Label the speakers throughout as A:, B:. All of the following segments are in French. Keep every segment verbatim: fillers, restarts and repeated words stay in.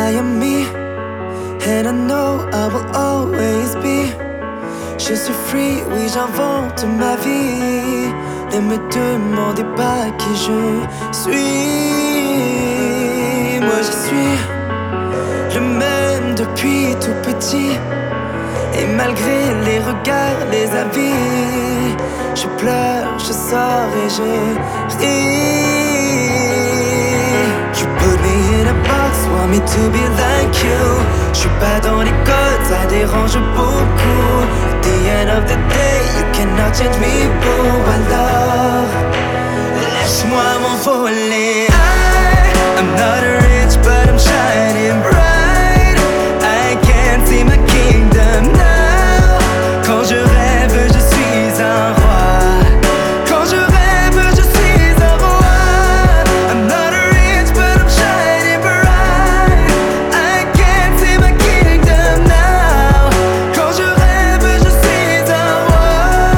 A: I am me, and I know I will always be. Je suis free, oui j'invente ma vie. Ne me demandez pas qui je suis. Moi je suis le même depuis tout petit. Et malgré les regards, les avis, je pleure, je sors et je ris. You put me in a box, want me to be like you. Je suis pas dans les codes, ça dérange beaucoup. At the end of the day, you cannot change me, boo. Alors, laisse-moi m'envoler. I, I'm not rich, but I'm shining bright. I can't see my kingdom now. Quand je rêve, je suis un roi. Quand je rêve, je suis un roi. I'm not rich, but I'm shining bright. I can't see my kingdom now. Quand je rêve, je suis un roi.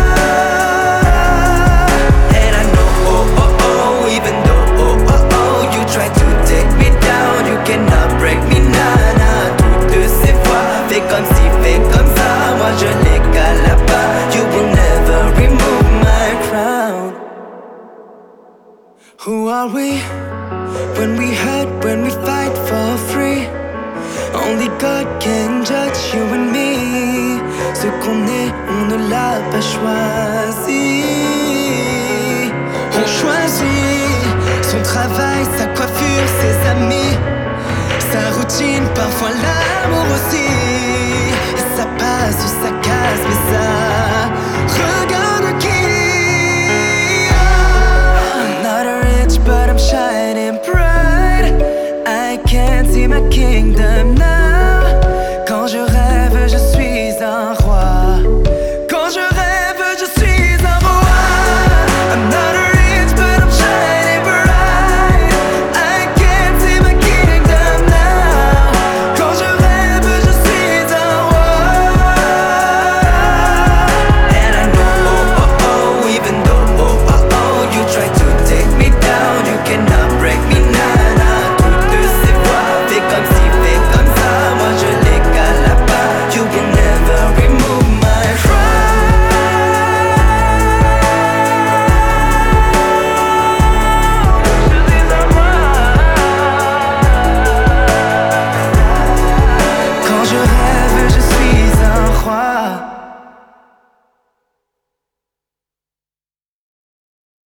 A: And I know, oh, oh, oh, even though, oh, oh, oh, you try to take me down, you cannot break me, nah, nah. Toutes ces fois, fais comme si, fais comme ça. Moi je l'égale pas. You will never remove my crown. Who are we? When we hurt, when we fight for free. Only God can judge you and me. Ce qu'on est, on ne l'a pas choisi. On choisit son travail, sa coiffure, ses amis, sa routine, parfois l'amour aussi. Et ça passe ou ça casse, mais ça regarde qui. I'm not rich, but I'm shining bright. I can't see my kingdom now.